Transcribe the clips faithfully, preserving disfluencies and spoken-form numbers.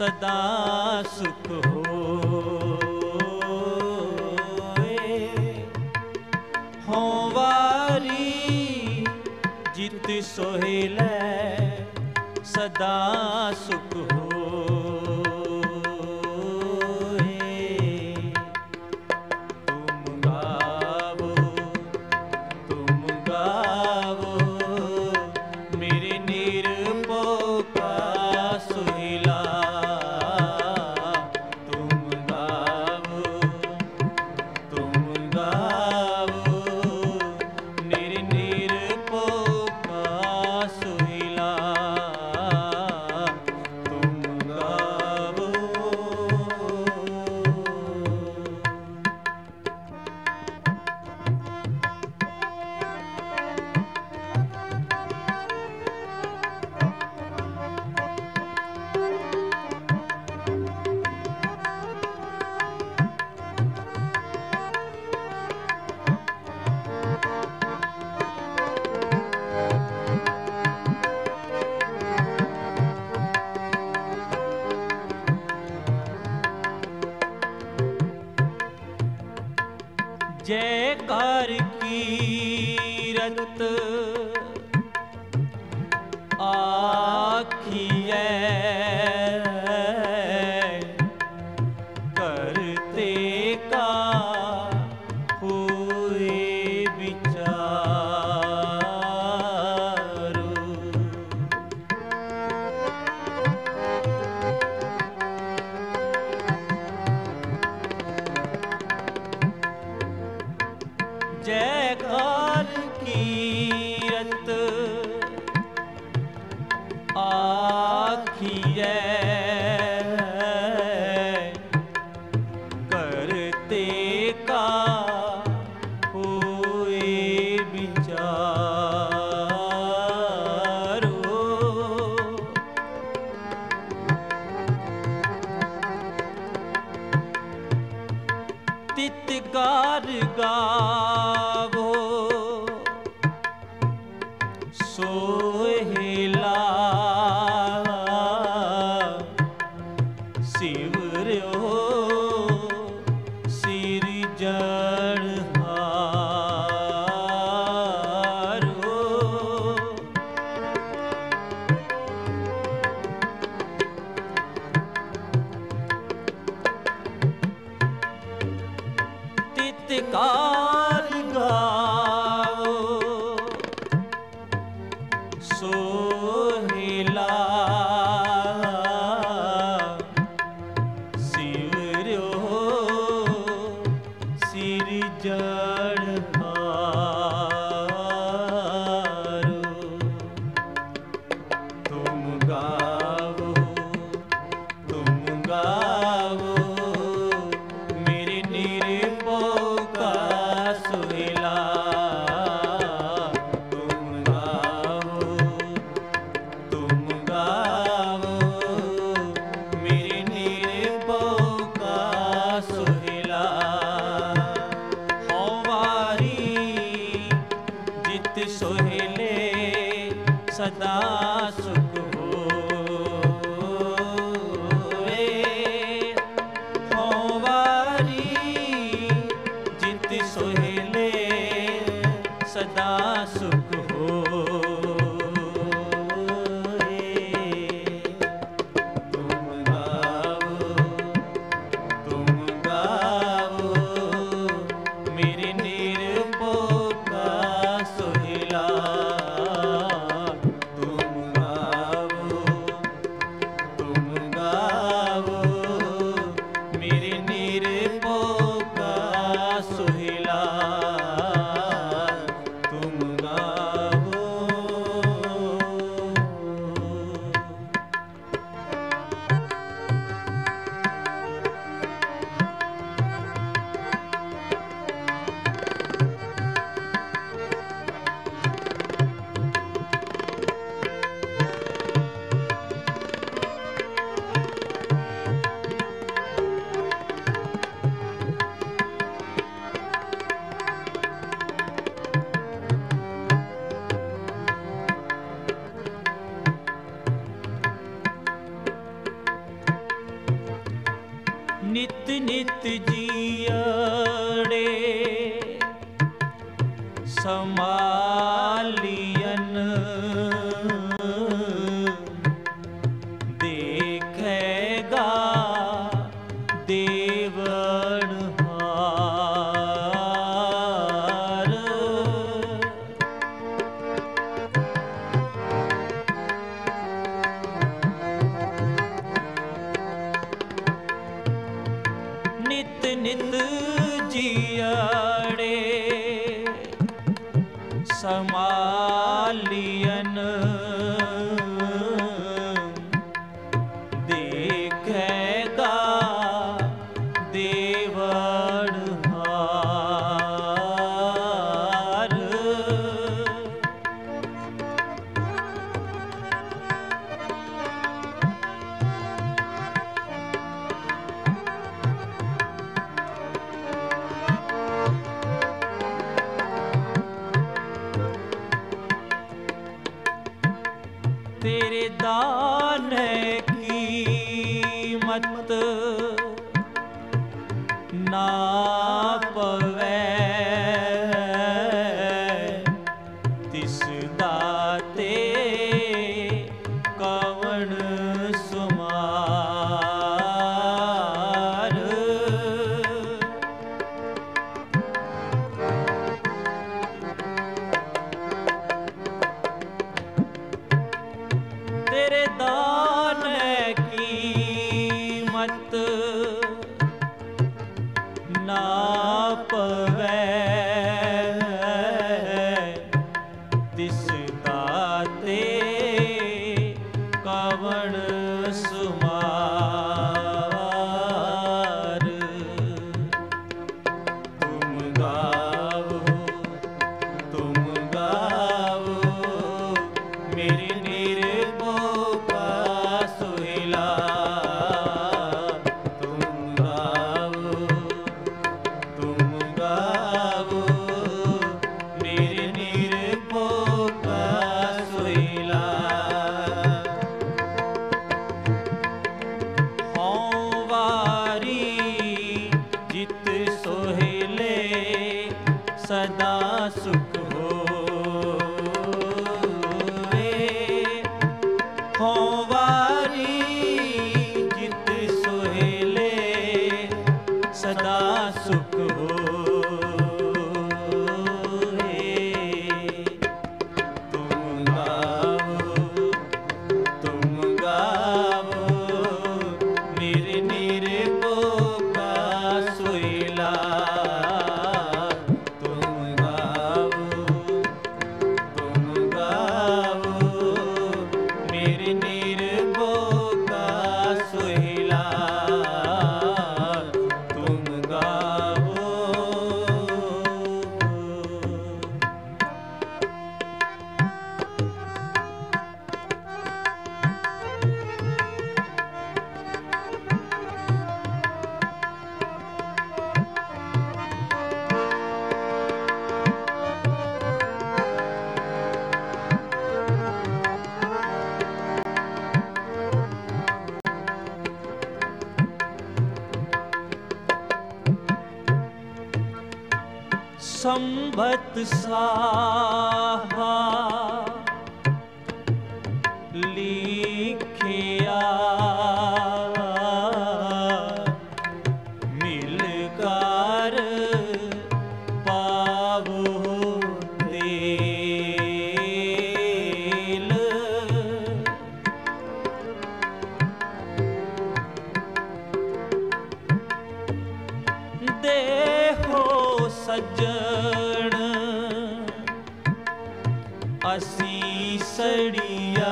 सदा सुख होए। हों वारी जित सोहेलै सदा सुख होए। तुम गावो तुम गावो मेरे निरभौ का सोहिला। तुम गावो तुम गावो मेरे निरभौ का सोहिला। तुम गावो। जयकार कीरत आखिए करते का हुए विचारो। जयकार कीरत आखिए करते का हुए विचारो। तितकार गावो सोहेला शिवर्यो सिरजनहारो। तितकार गावो सोहेला शिवर्यो सिरजनहारो। तुम गावो तुम गावो मेरे निरभौ का सोहिला। तुम गावो तुम गावो मेरे निरभौ का सोहिला। हों वारी जित सोहेले सदा सुख होए। हों वारी जित सोहेले सदा सुख होए। तुम गावो तुम गावो मेरे निरभौ का सोहिला। तुम नित नित जियड़े समालियन देखेगा देवनहार। नित नित जियड़े समालियन देखेगा देवनहार। तेरे दान की कीमत ना पवै तिस दाते कवण सुमार। तेरे दान की कीमत ना पवै तिस दाते कवण सुमार। तुम गाओ तुम गाओ मेरे निर्भय का सोहिला। तुम गाओ तुम गाओ मेरे निर्भय का सोहिला। हों वारी जित सोहेले सदा सुख होवे। हों वारी जित सोहेले सदा सुख होवे। तुम गाओ तुम गाओ मेरे निर्भय का सोहिला। तुम गाओ तुम गाओ मेरे निर्भय का सोहिला। तुम गाओ। संबत साहा लिखिया मिलकर पावो तेल। देहो सज्जन असीसड़िया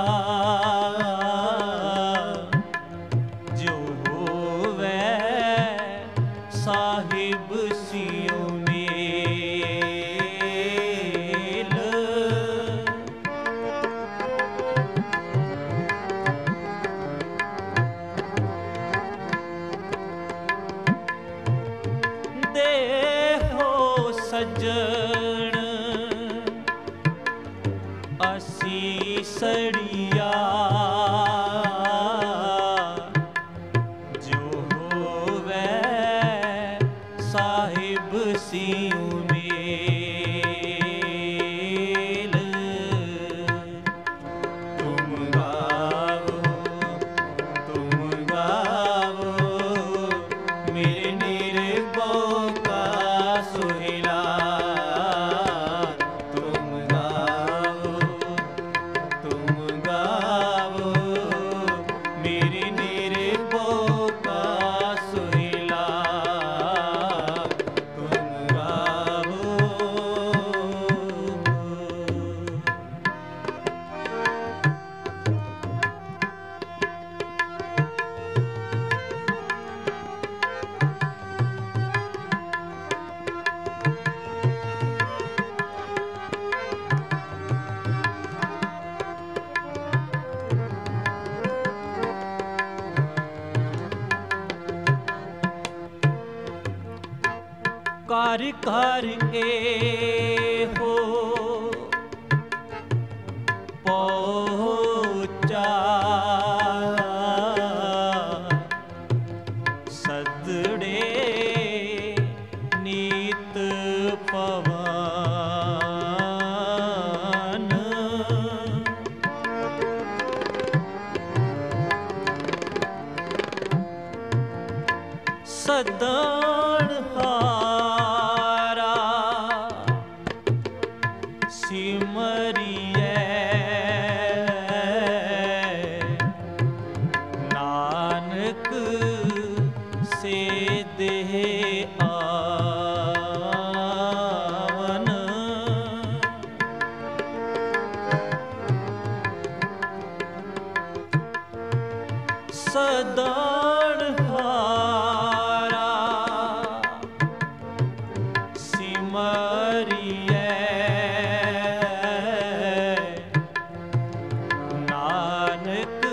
जो होवे साहिब सियों मेल। देहो सज्जन असीसड़िया जो साहिब सियों मेल। तुम गावो तुम गावो मेरे निर्भय का सोहिला। तुम गावो तुम गावो मेरे निर्भय का सोहिला। तुम गावो। कर कर ए हो पहुँचा सदड़े नीत पवन। सदन हारा सिमरिए नानक से देह आवन। सदन हारा सिमरिए नानक